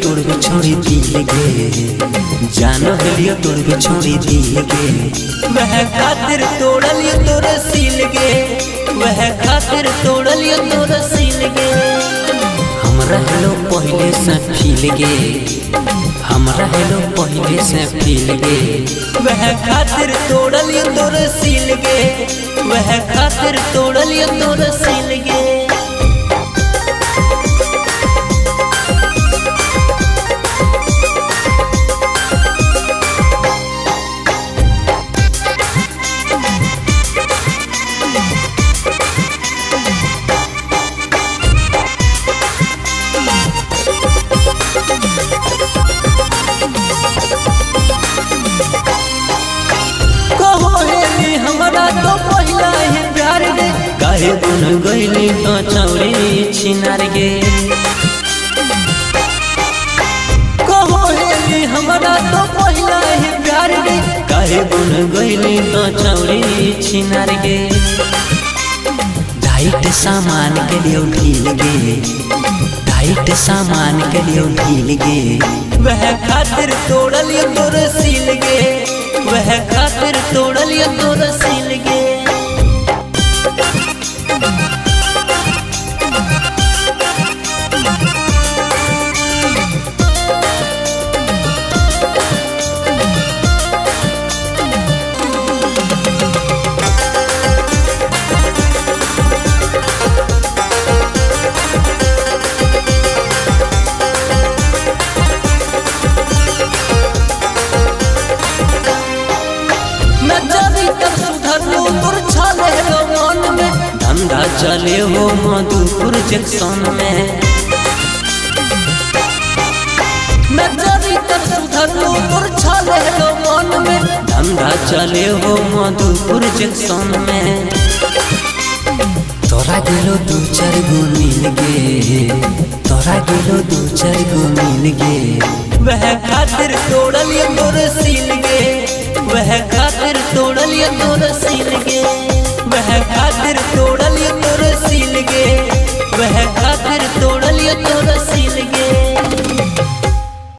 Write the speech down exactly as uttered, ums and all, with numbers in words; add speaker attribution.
Speaker 1: तोड़ के छोड़ी दिल गे, जानो हेलियो तोड़ के छोड़ी दिल गे। वह खातिर तोड़ लियो तोर सील गे, वह खातिर तोड़ लियो तोर सील गे। हमरा हेलो पहले से फील गे, हमरा हेलो पहले से फील गे। वह खातिर तोड़ लियो तोर सील गे, वह खातिर तोड़ लियो तोर सील गे। हमरा तो पहिला है प्यार गे, काहे गुन गइली तो चौड़ी छिनार गे। कहो हेली हमरा तो पहिला है प्यार गे, काहे गुन गइली तो चौड़ी छिनार गे। टाइट सामान के लिए ढील गे, टाइट सामान के लिए ढील गे। वह खातिर तोड़ लियो तोर सील गे, वह खातिर तोड़ लियो तोर सील गे। धंधा चले हो मधुपुर जंक्शन में, नजरी तक सुधर लो तोर छाले हो मन में। धंधा चले हो मधुपुर जंक्शन में, तोरा गेलो दू चार गो मिल गे, तोरा गेलो दू चार गो मिल गे। वह खातिर तोड़ लियो तोर सील गे, वह खातिर तोड़ लियो तोर सील गे। वह खातिर तोड़ लियो तोर सील गे, वह खातिर तोड़ लियो तोर सील गे।